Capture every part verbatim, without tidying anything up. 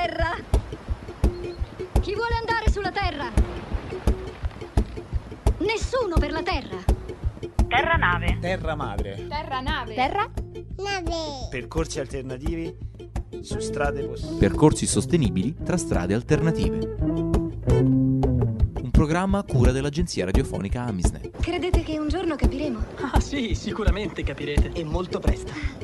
terra? Chi vuole andare sulla terra? Nessuno per la terra. Terra nave. Terra madre. Terra nave. Terra nave. Percorsi alternativi su strade possibili. Percorsi sostenibili tra strade alternative. Un programma a cura dell'agenzia radiofonica Amisnet. Credete che un giorno capiremo? Ah sì, sicuramente capirete. E molto presto.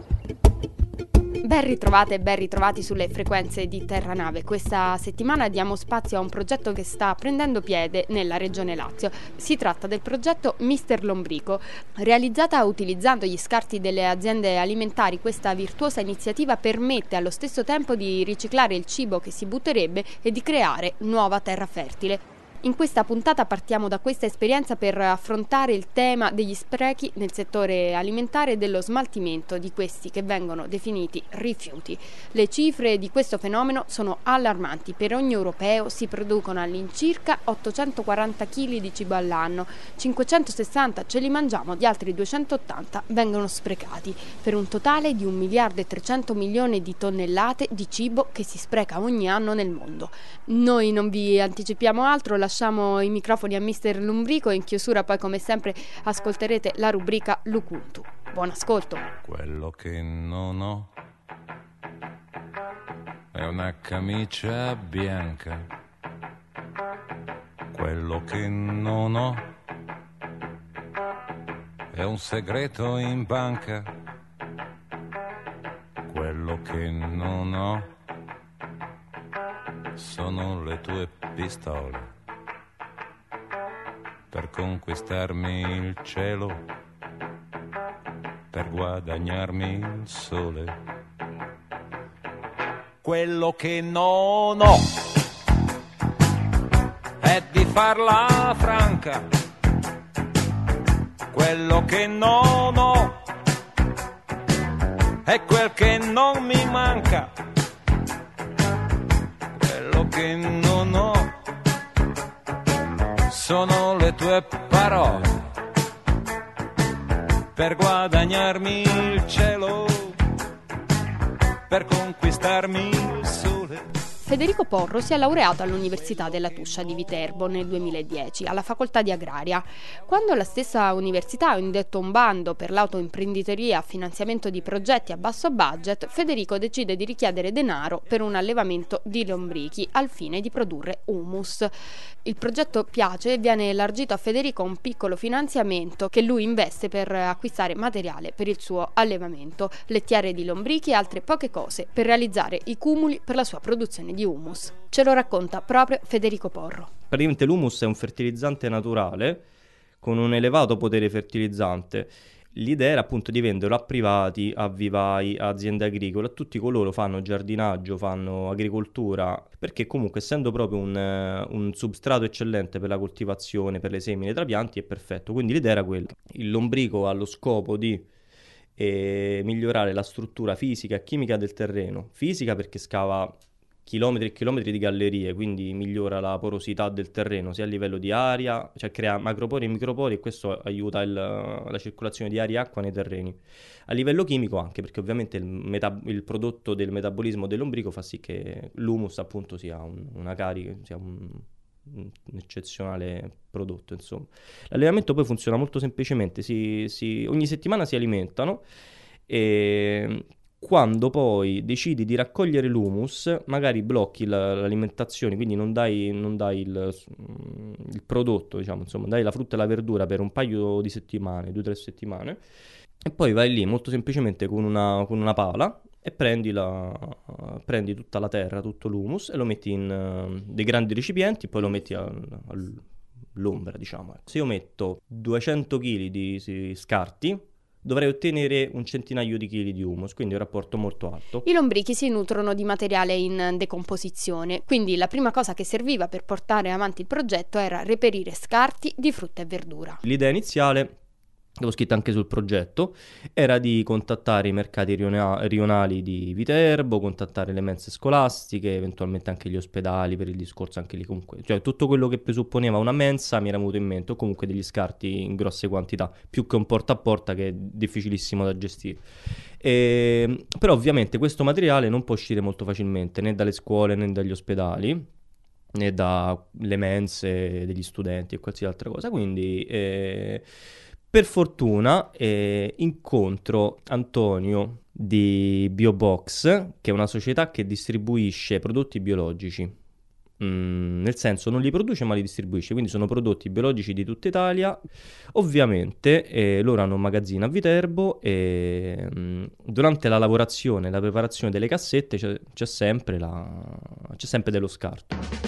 Ben ritrovate e ben ritrovati sulle frequenze di Terra Nave. Questa settimana diamo spazio a un progetto che sta prendendo piede nella regione Lazio. Si tratta del progetto Mister Lombrico. Realizzata utilizzando gli scarti delle aziende alimentari, questa virtuosa iniziativa permette allo stesso tempo di riciclare il cibo che si butterebbe e di creare nuova terra fertile. In questa puntata partiamo da questa esperienza per affrontare il tema degli sprechi nel settore alimentare e dello smaltimento di questi che vengono definiti rifiuti. Le cifre di questo fenomeno sono allarmanti. Per ogni europeo si producono all'incirca ottocentoquaranta chili di cibo all'anno, cinquecentosessanta ce li mangiamo, gli altri duecentottanta vengono sprecati, per un totale di un miliardo e trecento milioni di tonnellate di cibo che si spreca ogni anno nel mondo. Noi non vi anticipiamo altro, lasciamo i microfoni a Mister Lombrico e in chiusura poi come sempre ascolterete la rubrica Lukuntu. Buon ascolto. Quello che non ho è una camicia bianca. Quello che non ho è un segreto in banca. Quello che non ho sono le tue pistole per conquistarmi il cielo, per guadagnarmi il sole. Quello che non ho è di farla franca. Quello che non ho è quel che non mi manca. Quello che non ho sono le tue parole per guadagnarmi il cielo, per conquistarmi il sole. Federico Porro si è laureato all'Università della Tuscia di Viterbo nel duemiladieci alla facoltà di agraria. Quando la stessa università ha indetto un bando per l'autoimprenditoria a finanziamento di progetti a basso budget, Federico decide di richiedere denaro per un allevamento di lombrichi al fine di produrre humus. Il progetto piace e viene elargito a Federico un piccolo finanziamento che lui investe per acquistare materiale per il suo allevamento, lettiere di lombrichi e altre poche cose per realizzare i cumuli per la sua produzione di humus. Ce lo racconta proprio Federico Porro. Praticamente l'humus è un fertilizzante naturale con un elevato potere fertilizzante. L'idea era appunto di venderlo a privati, a vivai, a aziende agricole, a tutti coloro che fanno giardinaggio, fanno agricoltura, perché comunque essendo proprio un, un substrato eccellente per la coltivazione, per le semine tra pianti, è perfetto. Quindi l'idea era quella. Il lombrico ha lo scopo di eh, migliorare la struttura fisica e chimica del terreno. Fisica perché scava chilometri e chilometri di gallerie, quindi migliora la porosità del terreno sia a livello di aria, cioè crea macropori e micropori e questo aiuta il, la circolazione di aria e acqua nei terreni. A livello chimico anche perché ovviamente il, metab- il prodotto del metabolismo del lombrico fa sì che l'humus appunto sia un, una carica, sia un, un eccezionale prodotto, insomma. L'allevamento poi funziona molto semplicemente, si, si, ogni settimana si alimentano e quando poi decidi di raccogliere l'humus, magari blocchi la, l'alimentazione, quindi non dai, non dai il, il prodotto, diciamo, insomma, dai la frutta e la verdura per un paio di settimane, due o tre settimane, e poi vai lì molto semplicemente con una, con una pala e prendi, la, prendi tutta la terra, tutto l'humus e lo metti in uh, dei grandi recipienti, poi lo metti a, a, all'ombra, diciamo. Se io metto duecento chili di, di scarti, dovrei ottenere un centinaio di chili di humus, quindi un rapporto molto alto. I lombrichi si nutrono di materiale in decomposizione, quindi la prima cosa che serviva per portare avanti il progetto era reperire scarti di frutta e verdura. L'idea iniziale l'avevo scritta anche sul progetto, era di contattare i mercati riona- rionali di Viterbo, contattare le mense scolastiche, eventualmente anche gli ospedali per il discorso anche lì comunque, cioè tutto quello che presupponeva una mensa mi era venuto in mente, o comunque degli scarti in grosse quantità, più che un porta a porta che è difficilissimo da gestire. E, però ovviamente questo materiale non può uscire molto facilmente né dalle scuole né dagli ospedali, né dalle mense degli studenti e qualsiasi altra cosa, quindi eh, per fortuna eh, incontro Antonio di BioBox, che è una società che distribuisce prodotti biologici. Mm, nel senso non li produce ma li distribuisce, quindi sono prodotti biologici di tutta Italia. Ovviamente eh, loro hanno un magazzino a Viterbo e mm, durante la lavorazione, la preparazione delle cassette c'è, c'è sempre la, c'è sempre dello scarto.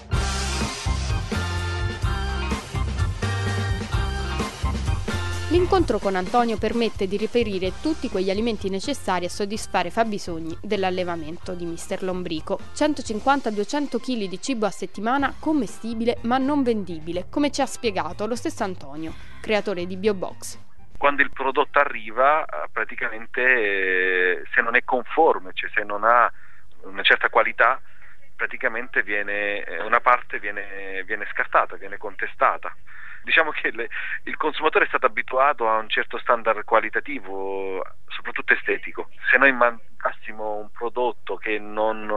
L'incontro con Antonio permette di reperire tutti quegli alimenti necessari a soddisfare i fabbisogni dell'allevamento di mister Lombrico. centocinquanta duecento chili di cibo a settimana commestibile ma non vendibile, come ci ha spiegato lo stesso Antonio, creatore di BioBox. Quando il prodotto arriva, praticamente eh, se non è conforme, cioè se non ha una certa qualità, praticamente viene una parte viene, viene scartata, viene contestata. Diciamo che le, il consumatore è stato abituato a un certo standard qualitativo, soprattutto estetico. Se noi mandassimo un prodotto che non,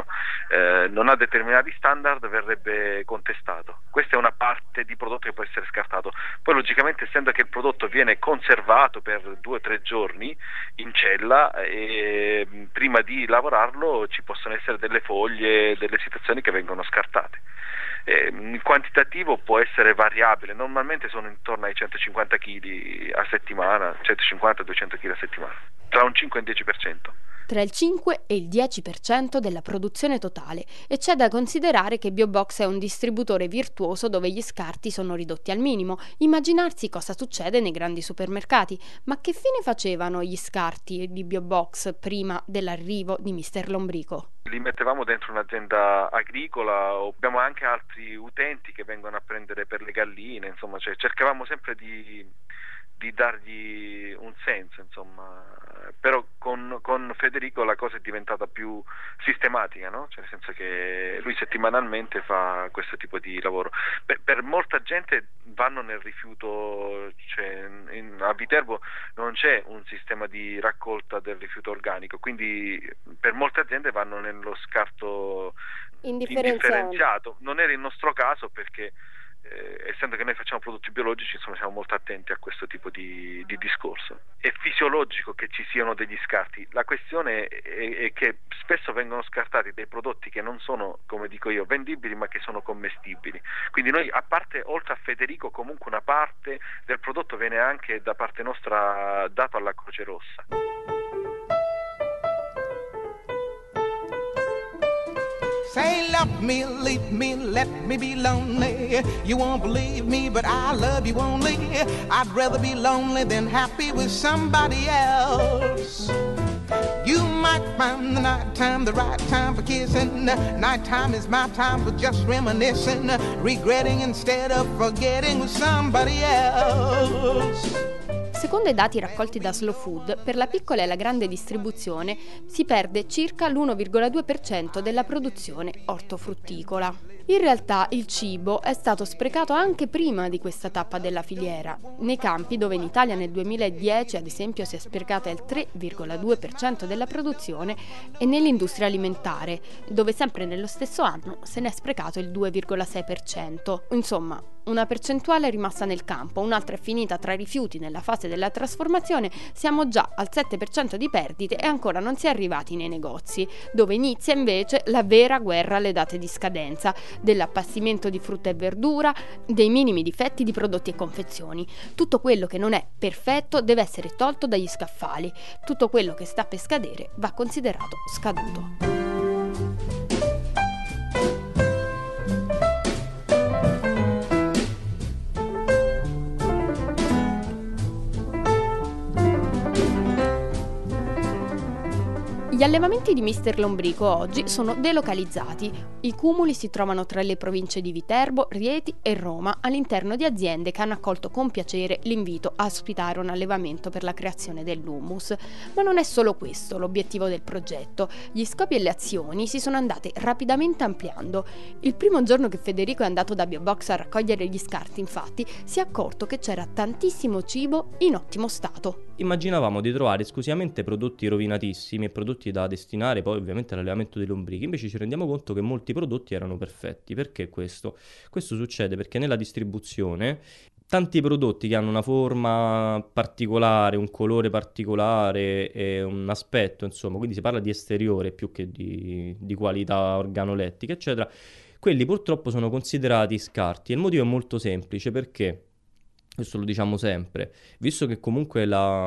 eh, non ha determinati standard, verrebbe contestato. Questa è una parte di prodotto che può essere scartato. Poi logicamente, essendo che il prodotto viene conservato per due o tre giorni in cella, e prima di lavorarlo ci possono essere delle foglie, delle situazioni che vengono scartate. Eh, il quantitativo può essere variabile, normalmente sono intorno ai centocinquanta chili a settimana, centocinquanta duecento chili a settimana, tra un cinque e un dieci per cento. Tra il cinque e il dieci per cento della produzione totale, e c'è da considerare che BioBox è un distributore virtuoso dove gli scarti sono ridotti al minimo. Immaginarsi cosa succede nei grandi supermercati. Ma che fine facevano gli scarti di BioBox prima dell'arrivo di mister Lombrico? Li mettevamo dentro un'azienda agricola, o abbiamo anche altri utenti che vengono a prendere per le galline, insomma, cioè cercavamo sempre di, di dargli un senso, insomma. Però con, con Federico la cosa è diventata più sistematica, no? Cioè nel senso che lui settimanalmente fa questo tipo di lavoro. Per, per molta gente vanno nel rifiuto, cioè in, a Viterbo non c'è un sistema di raccolta del rifiuto organico, quindi per molte aziende vanno nello scarto indifferenziato. Non era il nostro caso perché Eh, essendo che noi facciamo prodotti biologici, insomma siamo molto attenti a questo tipo di, di discorso. È fisiologico che ci siano degli scarti, la questione è, è che spesso vengono scartati dei prodotti che non sono, come dico io, vendibili ma che sono commestibili. Quindi noi, a parte, oltre a Federico, comunque una parte del prodotto viene anche da parte nostra dato alla Croce Rossa. Say love me, leave me, let me be lonely. You won't believe me, but I love you only. I'd rather be lonely than happy with somebody else. You might find the night time the right time for kissing. Nighttime is my time for just reminiscing, regretting instead of forgetting with somebody else. Secondo i dati raccolti da Slow Food, per la piccola e la grande distribuzione si perde circa l'uno virgola due per cento della produzione ortofrutticola. In realtà il cibo è stato sprecato anche prima di questa tappa della filiera, nei campi dove in Italia nel duemiladieci ad esempio si è sprecata il tre virgola due per cento della produzione, e nell'industria alimentare, dove sempre nello stesso anno se ne è sprecato il due virgola sei per cento. Insomma, una percentuale è rimasta nel campo, un'altra è finita tra i rifiuti nella fase della trasformazione, siamo già al sette per cento di perdite e ancora non si è arrivati nei negozi, dove inizia invece la vera guerra alle date di scadenza, dell'appassimento di frutta e verdura, dei minimi difetti di prodotti e confezioni. Tutto quello che non è perfetto deve essere tolto dagli scaffali, tutto quello che sta per scadere va considerato scaduto. Gli allevamenti di mister Lombrico oggi sono delocalizzati. I cumuli si trovano tra le province di Viterbo, Rieti e Roma, all'interno di aziende che hanno accolto con piacere l'invito a ospitare un allevamento per la creazione dell'hummus. Ma non è solo questo l'obiettivo del progetto. Gli scopi e le azioni si sono andate rapidamente ampliando. Il primo giorno che Federico è andato da Biobox a raccogliere gli scarti, infatti, si è accorto che c'era tantissimo cibo in ottimo stato. Immaginavamo di trovare esclusivamente prodotti rovinatissimi e prodotti da destinare poi ovviamente all'allevamento dei lombrichi, invece ci rendiamo conto che molti prodotti erano perfetti. Perché questo? Questo succede perché nella distribuzione tanti prodotti che hanno una forma particolare, un colore particolare e un aspetto, insomma, quindi si parla di esteriore più che di, di qualità organolettica, eccetera, quelli purtroppo sono considerati scarti. E il motivo è molto semplice, perché questo lo diciamo sempre, visto che comunque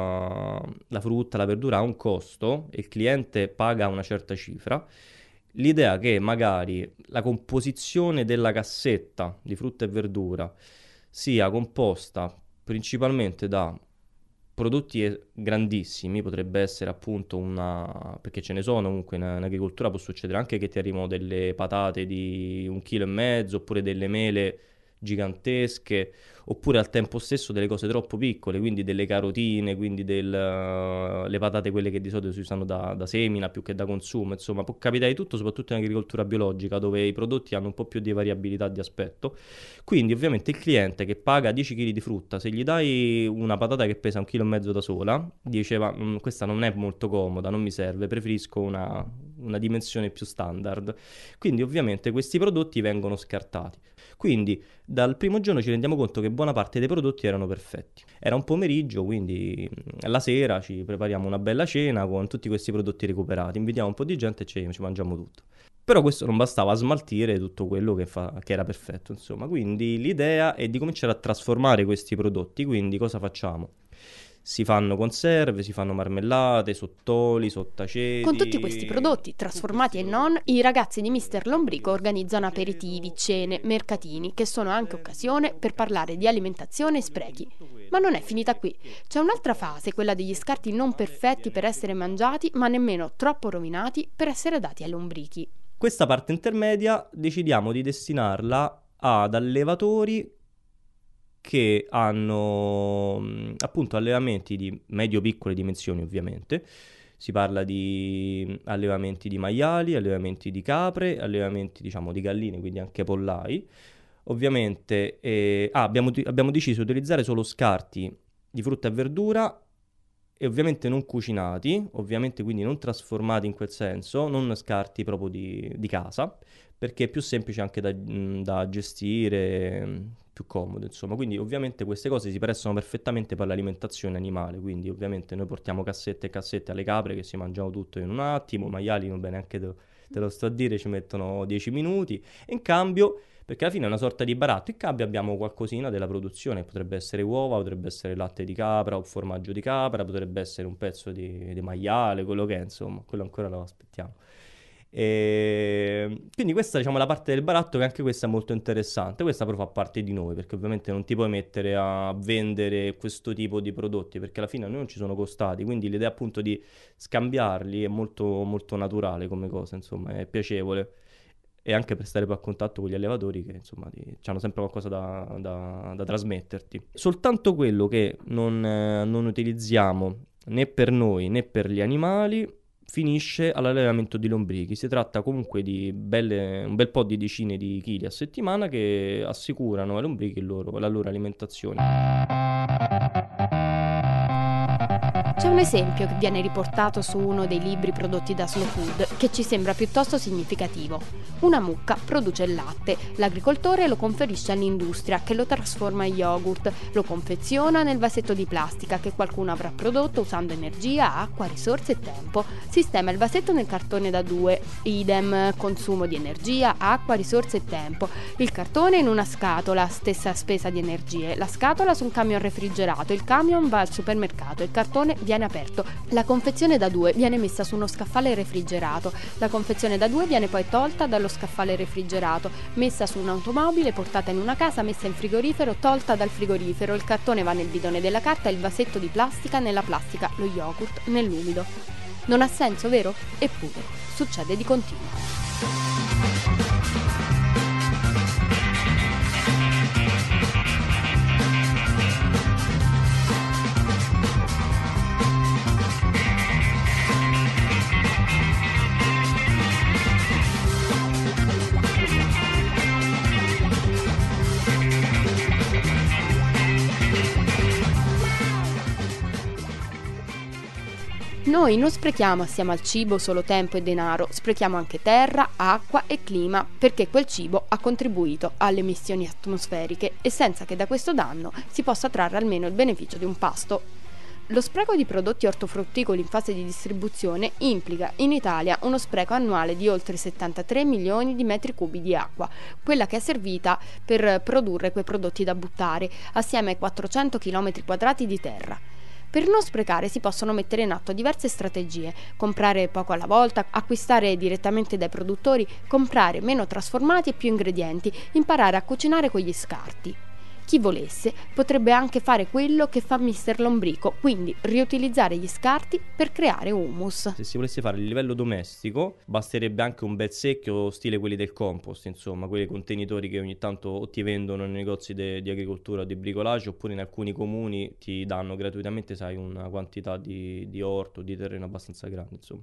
la, la frutta, la verdura ha un costo e il cliente paga una certa cifra, l'idea che magari la composizione della cassetta di frutta e verdura sia composta principalmente da prodotti grandissimi, potrebbe essere appunto una, perché ce ne sono comunque in, in agricoltura, può succedere anche che ti arrivino delle patate di un chilo e mezzo oppure delle mele gigantesche, oppure al tempo stesso delle cose troppo piccole, quindi delle carotine, quindi del, uh, le patate quelle che di solito si usano da, da semina più che da consumo, insomma può capitare di tutto, soprattutto in agricoltura biologica dove i prodotti hanno un po' più di variabilità di aspetto. Quindi ovviamente il cliente che paga dieci chili di frutta, se gli dai una patata che pesa un chilo e mezzo da sola, diceva questa non è molto comoda, non mi serve, preferisco una, una dimensione più standard. Quindi ovviamente questi prodotti vengono scartati. Quindi dal primo giorno ci rendiamo conto che buona parte dei prodotti erano perfetti. Era un pomeriggio, quindi la sera ci prepariamo una bella cena con tutti questi prodotti recuperati, invitiamo un po' di gente e ci, ci mangiamo tutto. Però questo non bastava a smaltire tutto quello che, fa, che era perfetto, insomma. Quindi l'idea è di cominciare a trasformare questi prodotti. Quindi cosa facciamo? Si fanno conserve, si fanno marmellate, sottoli, sottaceti. Con tutti questi prodotti, trasformati e non, i ragazzi di mister Lombrico organizzano aperitivi, cene, mercatini, che sono anche occasione per parlare di alimentazione e sprechi. Ma non è finita qui. C'è un'altra fase, quella degli scarti non perfetti per essere mangiati, ma nemmeno troppo rovinati per essere dati ai lombrichi. Questa parte intermedia decidiamo di destinarla ad allevatori che hanno appunto allevamenti di medio-piccole dimensioni, ovviamente. Si parla di allevamenti di maiali, allevamenti di capre, allevamenti diciamo di galline, quindi anche pollai. Ovviamente eh, ah, abbiamo, abbiamo deciso di utilizzare solo scarti di frutta e verdura e ovviamente non cucinati, ovviamente quindi non trasformati in quel senso, non scarti proprio di, di casa, perché è più semplice anche da, da gestire, più comodo, insomma. Quindi ovviamente queste cose si prestano perfettamente per l'alimentazione animale, quindi ovviamente noi portiamo cassette e cassette alle capre che si mangiano tutto in un attimo, maiali non bene neanche te, te lo sto a dire, ci mettono dieci minuti, e in cambio, perché alla fine è una sorta di baratto, in cambio abbiamo qualcosina della produzione, potrebbe essere uova, potrebbe essere latte di capra o formaggio di capra, potrebbe essere un pezzo di, di maiale, quello che è, insomma, quello ancora lo aspettiamo. E quindi questa diciamo è la parte del baratto, che anche questa è molto interessante. Questa però fa parte di noi, perché ovviamente non ti puoi mettere a vendere questo tipo di prodotti, perché alla fine a noi non ci sono costati, quindi l'idea appunto di scambiarli è molto molto naturale come cosa, insomma è piacevole, e anche per stare poi a contatto con gli allevatori che insomma ti, hanno sempre qualcosa da, da, da trasmetterti. Soltanto quello che non, eh, non utilizziamo né per noi né per gli animali finisce all'allevamento di lombrichi. Si tratta comunque di belle, un bel po' di decine di chili a settimana che assicurano ai lombrichi il loro, la loro alimentazione. C'è un esempio che viene riportato su uno dei libri prodotti da Slow Food che ci sembra piuttosto significativo. Una mucca produce il latte, l'agricoltore lo conferisce all'industria che lo trasforma in yogurt, lo confeziona nel vasetto di plastica che qualcuno avrà prodotto usando energia, acqua, risorse e tempo. Sistema il vasetto nel cartone da due, idem, consumo di energia, acqua, risorse e tempo. Il cartone in una scatola, stessa spesa di energie, la scatola su un camion refrigerato, il camion va al supermercato, il cartone viene aperto. La confezione da due viene messa su uno scaffale refrigerato, la confezione da due viene poi tolta dallo scaffale refrigerato, messa su un'automobile, portata in una casa, messa in frigorifero, tolta dal frigorifero, il cartone va nel bidone della carta, il vasetto di plastica nella plastica, lo yogurt nell'umido. Non ha senso, vero? Eppure, succede di continuo. Noi non sprechiamo assieme al cibo solo tempo e denaro, sprechiamo anche terra, acqua e clima, perché quel cibo ha contribuito alle emissioni atmosferiche e senza che da questo danno si possa trarre almeno il beneficio di un pasto. Lo spreco di prodotti ortofrutticoli in fase di distribuzione implica in Italia uno spreco annuale di oltre settantatré milioni di metri cubi di acqua, quella che è servita per produrre quei prodotti da buttare, assieme ai quattrocento chilometri quadrati di terra. Per non sprecare si possono mettere in atto diverse strategie: comprare poco alla volta, acquistare direttamente dai produttori, comprare meno trasformati e più ingredienti, imparare a cucinare con gli scarti. Chi volesse potrebbe anche fare quello che fa mister Lombrico, quindi riutilizzare gli scarti per creare humus. Se si volesse fare a livello domestico basterebbe anche un bel secchio stile quelli del compost, insomma quei contenitori che ogni tanto o ti vendono nei negozi de- di agricoltura o di bricolage, oppure in alcuni comuni ti danno gratuitamente, sai, una quantità di, di orto, di terreno abbastanza grande, insomma.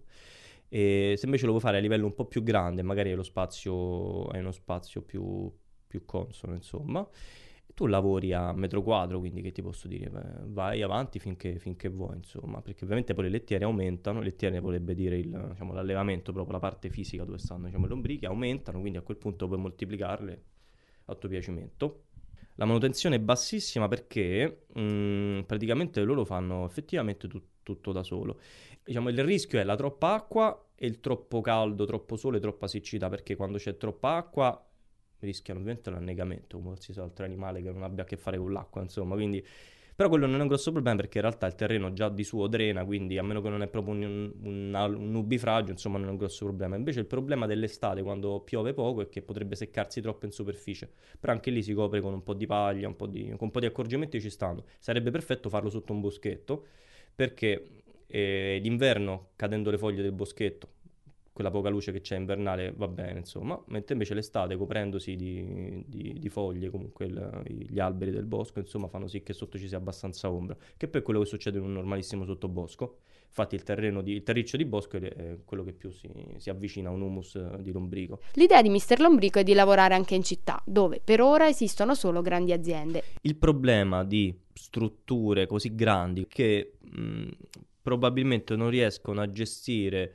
E se invece lo vuoi fare a livello un po' più grande, magari hai lo spazio, hai uno spazio più, più consono, insomma, tu lavori a metro quadro, quindi che ti posso dire, vai avanti finché, finché vuoi, insomma, perché ovviamente poi le lettiere aumentano, lettiere vorrebbe dire il, diciamo, l'allevamento, proprio la parte fisica dove stanno, diciamo, le lombriche, aumentano, quindi a quel punto puoi moltiplicarle a tuo piacimento. La manutenzione è bassissima perché mh, praticamente loro fanno effettivamente tu, tutto da solo. Diciamo, il rischio è la troppa acqua e il troppo caldo, troppo sole, troppa siccità, perché quando c'è troppa acqua rischiano ovviamente l'annegamento, come qualsiasi altro animale che non abbia a che fare con l'acqua, insomma, quindi... Però quello non è un grosso problema perché in realtà il terreno già di suo drena, quindi a meno che non è proprio un, un, un nubifragio, insomma, non è un grosso problema. Invece il problema dell'estate, quando piove poco, è che potrebbe seccarsi troppo in superficie, però anche lì si copre con un po' di paglia, un po' di, con un po' di accorgimenti ci stanno. Sarebbe perfetto farlo sotto un boschetto, perché eh, d'inverno, cadendo le foglie del boschetto, quella poca luce che c'è invernale va bene, insomma, mentre invece l'estate, coprendosi di, di, di foglie, comunque il, gli alberi del bosco, insomma, fanno sì che sotto ci sia abbastanza ombra, che poi è quello che succede in un normalissimo sottobosco. Infatti il terreno di, il terriccio di bosco è quello che più si, si avvicina a un humus di lombrico. L'idea di mister Lombrico è di lavorare anche in città, dove per ora esistono solo grandi aziende. Il problema di strutture così grandi che mh, probabilmente non riescono a gestire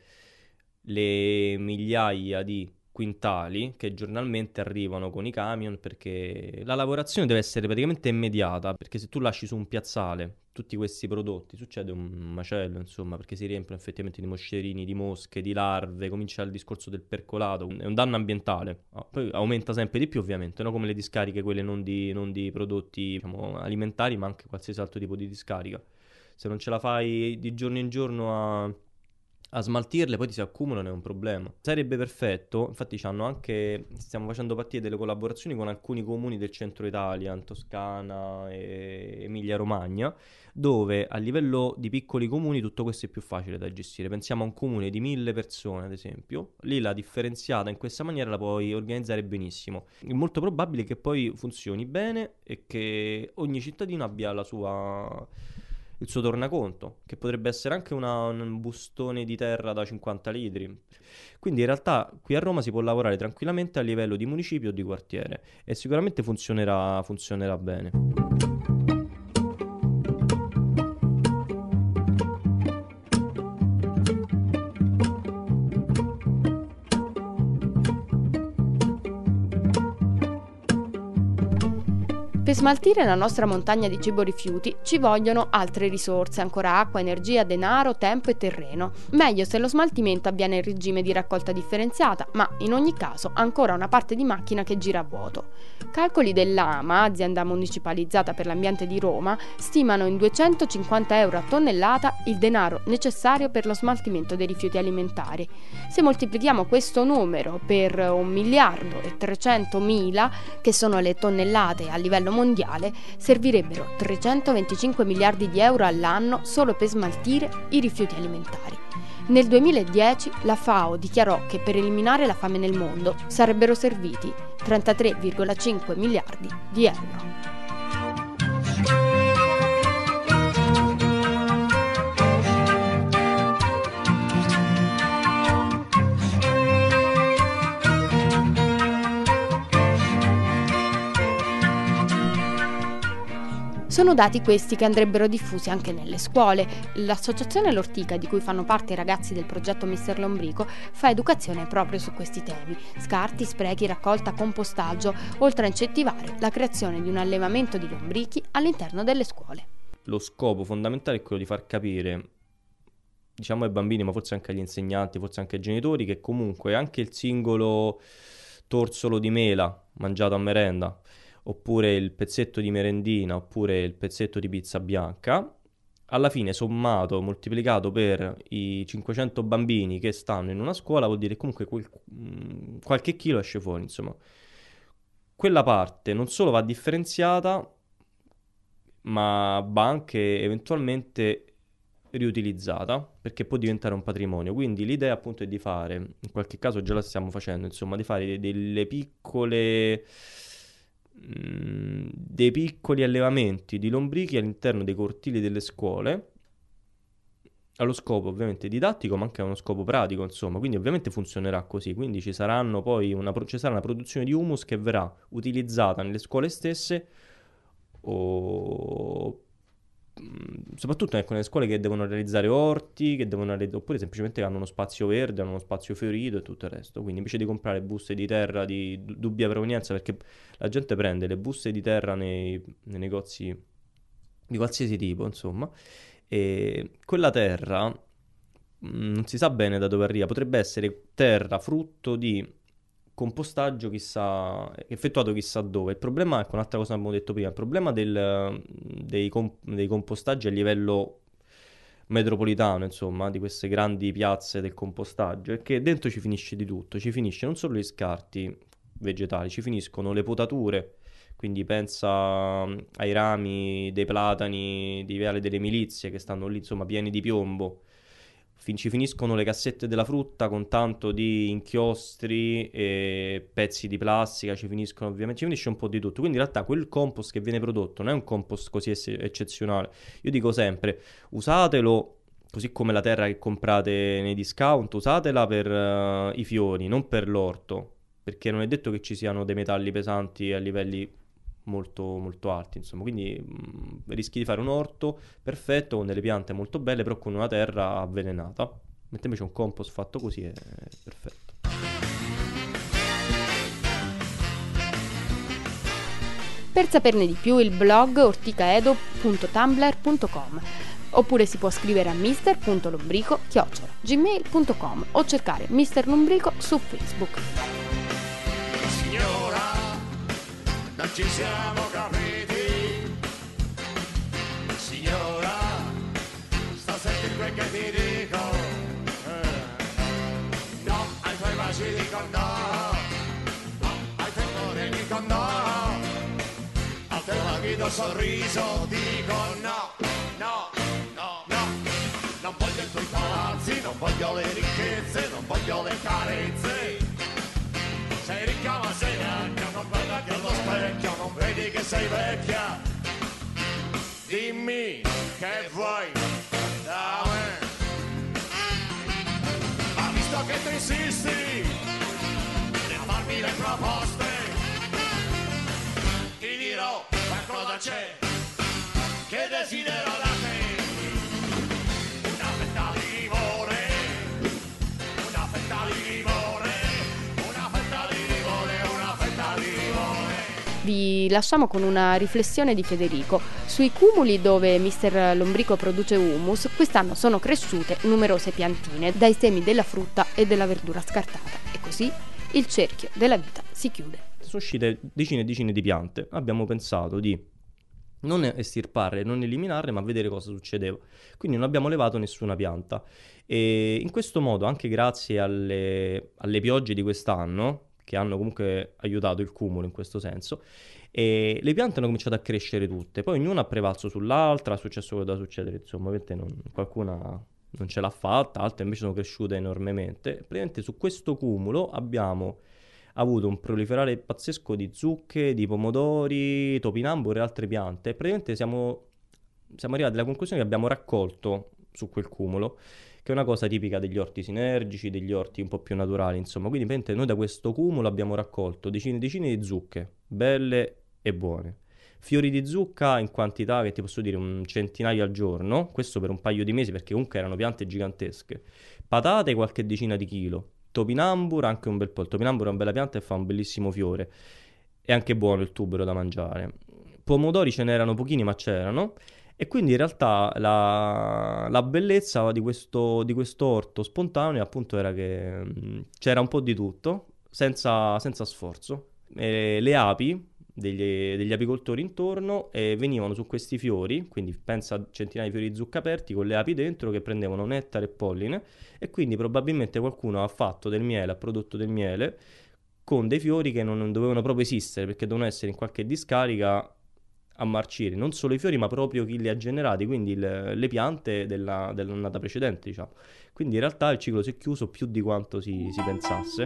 le migliaia di quintali che giornalmente arrivano con i camion, perché la lavorazione deve essere praticamente immediata, perché se tu lasci su un piazzale tutti questi prodotti succede un macello, insomma, perché si riempiono effettivamente di moscerini, di mosche, di larve, comincia il discorso del percolato, è un danno ambientale. Poi aumenta sempre di più, ovviamente, no? Come le discariche, quelle non di, non di prodotti, diciamo, alimentari, ma anche qualsiasi altro tipo di discarica. Se non ce la fai di giorno in giorno a a smaltirle, poi ti si accumulano, è un problema. Sarebbe perfetto, infatti c'hanno anche, stiamo facendo partire delle collaborazioni con alcuni comuni del centro Italia, in Toscana e Emilia Romagna, dove a livello di piccoli comuni tutto questo è più facile da gestire. Pensiamo a un comune di mille persone, ad esempio, lì la differenziata in questa maniera la puoi organizzare benissimo. È molto probabile che poi funzioni bene e che ogni cittadino abbia la sua... il suo tornaconto, che potrebbe essere anche una, un bustone di terra da cinquanta litri. Quindi in realtà qui a Roma si può lavorare tranquillamente a livello di municipio o di quartiere e sicuramente funzionerà, funzionerà bene. Per smaltire la nostra montagna di cibo rifiuti ci vogliono altre risorse, ancora acqua, energia, denaro, tempo e terreno. Meglio se lo smaltimento avviene in regime di raccolta differenziata, ma in ogni caso ancora una parte di macchina che gira a vuoto. Calcoli dell'A M A, azienda municipalizzata per l'ambiente di Roma, stimano in duecentocinquanta euro a tonnellata il denaro necessario per lo smaltimento dei rifiuti alimentari. Se moltiplichiamo questo numero per un miliardo e trecentomila, che sono le tonnellate a livello mondiale, servirebbero trecentoventicinque miliardi di euro all'anno solo per smaltire i rifiuti alimentari. Nel duemiladieci la FAO dichiarò che per eliminare la fame nel mondo sarebbero serviti trentatré virgola cinque miliardi di euro. Sono dati questi che andrebbero diffusi anche nelle scuole. L'associazione L'Ortica, di cui fanno parte i ragazzi del progetto Mister Lombrico, fa educazione proprio su questi temi: scarti, sprechi, raccolta, compostaggio, oltre a incentivare la creazione di un allevamento di lombrichi all'interno delle scuole. Lo scopo fondamentale è quello di far capire, diciamo ai bambini, ma forse anche agli insegnanti, forse anche ai genitori, che comunque anche il singolo torsolo di mela mangiato a merenda, oppure il pezzetto di merendina, oppure il pezzetto di pizza bianca, alla fine sommato, moltiplicato per i cinquecento bambini che stanno in una scuola, vuol dire comunque quel, qualche chilo esce fuori, insomma. Quella parte non solo va differenziata, ma va anche eventualmente riutilizzata, perché può diventare un patrimonio. Quindi l'idea appunto è di fare, in qualche caso già la stiamo facendo, insomma, di fare delle piccole... dei piccoli allevamenti di lombrichi all'interno dei cortili delle scuole, allo scopo ovviamente didattico ma anche a uno scopo pratico, insomma. Quindi ovviamente funzionerà così, quindi ci saranno poi una, ci sarà una produzione di humus che verrà utilizzata nelle scuole stesse, o soprattutto ecco, nelle scuole che devono realizzare orti, che devono realizzare, oppure semplicemente che hanno uno spazio verde, hanno uno spazio fiorito e tutto il resto. Quindi invece di comprare buste di terra di dubbia provenienza, perché la gente prende le buste di terra nei, nei negozi di qualsiasi tipo, insomma, e quella terra mh, non si sa bene da dove arriva, potrebbe essere terra frutto di compostaggio chissà effettuato chissà dove. Il problema è, con un'altra cosa che abbiamo detto prima, il problema del, dei, comp- dei compostaggi a livello metropolitano, insomma, di queste grandi piazze del compostaggio, è che dentro ci finisce di tutto, ci finisce non solo gli scarti vegetali, ci finiscono le potature, quindi pensa ai rami dei platani di Viale delle Milizie che stanno lì, insomma, pieni di piombo. Fin- ci finiscono le cassette della frutta con tanto di inchiostri e pezzi di plastica, ci finiscono ovviamente, ci finisce un po' di tutto. Quindi in realtà quel compost che viene prodotto non è un compost così ess- eccezionale. Io dico sempre, usatelo così come la terra che comprate nei discount, usatela per uh, i fiori, non per l'orto, perché non è detto che ci siano dei metalli pesanti a livelli molto molto alti, insomma. Quindi mh, rischi di fare un orto perfetto con delle piante molto belle, però con una terra avvelenata. Mentre invece un compost fatto così è perfetto. Per saperne di più, il blog orticaedo punto tumblr punto com, oppure si può scrivere a mister punto lombrico chiocciola gmail punto com o cercare Mister Lombrico su Facebook. Signora, non ci siamo capiti. Signora, sta sentendo quel che ti dico. Eh. No, ai tuoi baci dico no. No, ai tuoi cuori dico no. Al tuo languido sorriso dico no. No, no, no. Non voglio i tuoi palazzi, non voglio le ricchezze, non voglio le carezze. Sei ricca ma sei vecchia, non guardati allo specchio, non vedi che sei vecchia. Dimmi che vuoi da me. Ma visto che tu insisti a farmi le proposte, ti dirò qualcosa c'è che desidero da te. Una fetta di limone, una fetta di limone. Vi lasciamo con una riflessione di Federico. Sui cumuli dove Mister Lombrico produce humus, quest'anno sono cresciute numerose piantine dai semi della frutta e della verdura scartata, e così il cerchio della vita si chiude. Sono uscite decine e decine di piante. Abbiamo pensato di non estirparle, non eliminarle, ma vedere cosa succedeva. Quindi non abbiamo levato nessuna pianta. E in questo modo, anche grazie alle, alle piogge di quest'anno, che hanno comunque aiutato il cumulo in questo senso, e le piante hanno cominciato a crescere tutte, poi ognuna ha prevalso sull'altra, è successo quello da succedere, insomma, ovviamente non, qualcuna non ce l'ha fatta, altre invece sono cresciute enormemente. Praticamente su questo cumulo abbiamo avuto un proliferare pazzesco di zucche, di pomodori, topinambur e altre piante. E praticamente siamo, siamo arrivati alla conclusione che abbiamo raccolto su quel cumulo, che è una cosa tipica degli orti sinergici, degli orti un po' più naturali, insomma. Quindi praticamente noi da questo cumulo abbiamo raccolto decine e decine di zucche, belle e buone. Fiori di zucca in quantità che ti posso dire un centinaio al giorno, questo per un paio di mesi perché comunque erano piante gigantesche. Patate qualche decina di chilo, topinambur anche un bel po', il topinambur è una bella pianta e fa un bellissimo fiore, è anche buono il tubero da mangiare. Pomodori ce n'erano pochini ma c'erano, e quindi in realtà la, la bellezza di questo, di questo orto spontaneo appunto era che mh, c'era un po' di tutto senza, senza sforzo. E le api degli, degli apicoltori intorno e venivano su questi fiori, quindi pensa a centinaia di fiori di zucca aperti con le api dentro che prendevano nettare e polline, e quindi probabilmente qualcuno ha fatto del miele, ha prodotto del miele con dei fiori che non, non dovevano proprio esistere perché dovevano essere in qualche discarica a marcire, non solo i fiori ma proprio chi li ha generati, quindi le, le piante della, dell'annata precedente, diciamo. Quindi in realtà il ciclo si è chiuso più di quanto si, si pensasse.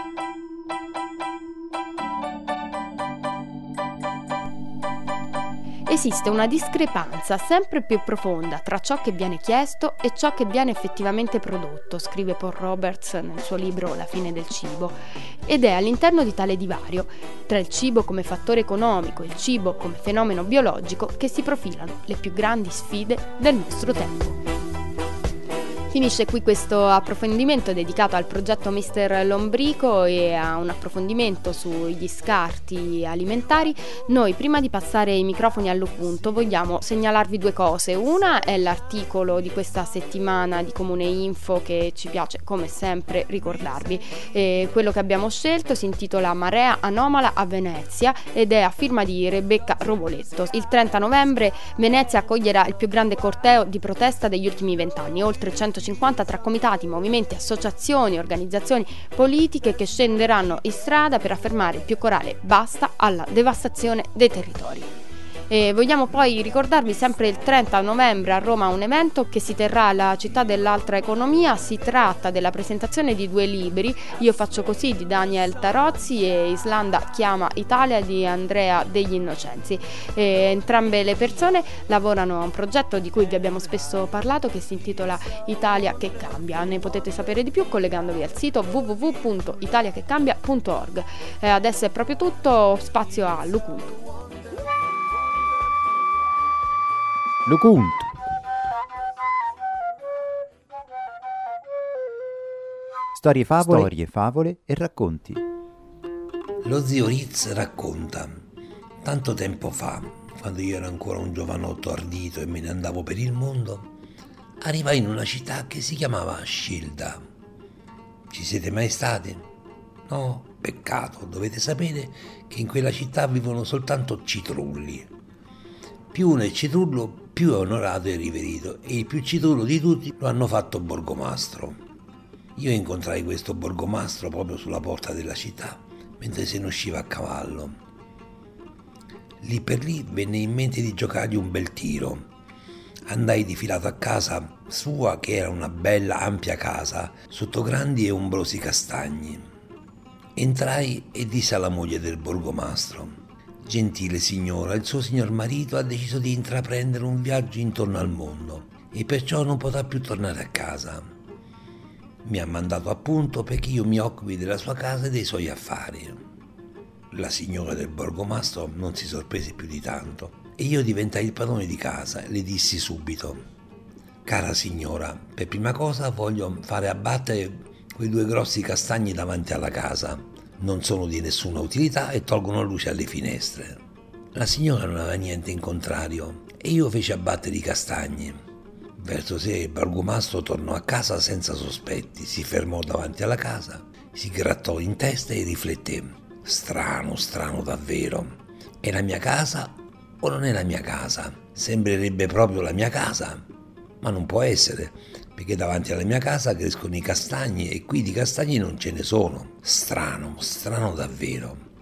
Esiste una discrepanza sempre più profonda tra ciò che viene chiesto e ciò che viene effettivamente prodotto, scrive Paul Roberts nel suo libro La fine del cibo, ed è all'interno di tale divario, tra il cibo come fattore economico e il cibo come fenomeno biologico, che si profilano le più grandi sfide del nostro tempo. Finisce qui questo approfondimento dedicato al progetto mister Lombrico e a un approfondimento sugli scarti alimentari. Noi, prima di passare i microfoni all'Upunto, vogliamo segnalarvi due cose. Una è l'articolo di questa settimana di Comune Info che ci piace come sempre ricordarvi. E quello che abbiamo scelto si intitola Marea anomala a Venezia ed è a firma di Rebecca Rovoletto. Il trenta novembre Venezia accoglierà il più grande corteo di protesta degli ultimi vent'anni, oltre centocinquanta tra comitati, movimenti, associazioni, organizzazioni politiche che scenderanno in strada per affermare il più corale basta alla devastazione dei territori. E vogliamo poi ricordarvi sempre il trenta novembre a Roma un evento che si terrà alla Città dell'Altra Economia. Si tratta della presentazione di due libri, Io faccio così di Daniel Tarozzi e Islanda chiama Italia di Andrea Degli Innocenzi. E entrambe le persone lavorano a un progetto di cui vi abbiamo spesso parlato che si intitola Italia che cambia. Ne potete sapere di più collegandovi al sito w w w punto italia che cambia punto org. E adesso è proprio tutto, spazio a Lukuntu. Lukuntu. Storie, favole, Storie, favole e racconti. Lo zio Ritz racconta: tanto tempo fa, quando io ero ancora un giovanotto ardito e me ne andavo per il mondo, arrivai in una città che si chiamava Scilda. Ci siete mai stati? No? Peccato, dovete sapere che in quella città vivono soltanto citrulli. Più uno è citrullo, più è onorato e riverito, e il più citrullo di tutti lo hanno fatto borgomastro. Io incontrai questo borgomastro proprio sulla porta della città, mentre se ne usciva a cavallo. Lì per lì venne in mente di giocargli un bel tiro. Andai difilato a casa sua, che era una bella ampia casa, sotto grandi e ombrosi castagni. Entrai e dissi alla moglie del borgomastro: gentile signora, il suo signor marito ha deciso di intraprendere un viaggio intorno al mondo e perciò non potrà più tornare a casa. Mi ha mandato appunto perché io mi occupi della sua casa e dei suoi affari. La signora del borgomastro non si sorprese più di tanto e io diventai il padrone di casa e le dissi subito: cara signora, per prima cosa voglio fare abbattere quei due grossi castagni davanti alla casa. Non sono di nessuna utilità e tolgono luce alle finestre. La signora non aveva niente in contrario e io feci abbattere i castagni. Verso sera il borgomastro tornò a casa senza sospetti, si fermò davanti alla casa, si grattò in testa e rifletté: strano, strano davvero. È la mia casa o non è la mia casa? Sembrerebbe proprio la mia casa, ma non può essere, perché davanti alla mia casa crescono i castagni e qui di castagni non ce ne sono. Strano, strano davvero.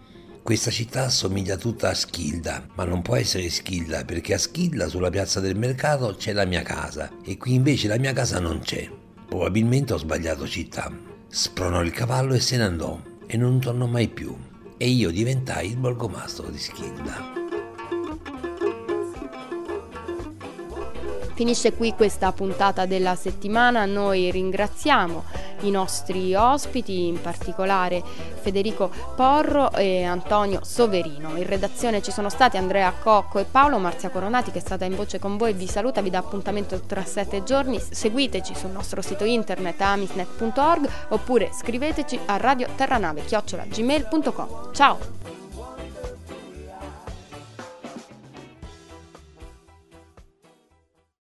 Questa città assomiglia tutta a Schilda, ma non può essere Schilda perché a Schilda sulla piazza del mercato c'è la mia casa e qui invece la mia casa non c'è. Probabilmente ho sbagliato città. Spronò il cavallo e se ne andò e non tornò mai più. E io diventai il borgomastro di Schilda. Finisce qui questa puntata della settimana. Noi ringraziamo i nostri ospiti, in particolare Federico Porro e Antonio Soverino. In redazione ci sono stati Andrea Cocco e Paolo. Marzia Coronati, che è stata in voce con voi, vi saluta, vi dà appuntamento tra sette giorni. Seguiteci sul nostro sito internet amisnet punto org oppure scriveteci a radioterranave chiocciola gmail punto com. Ciao!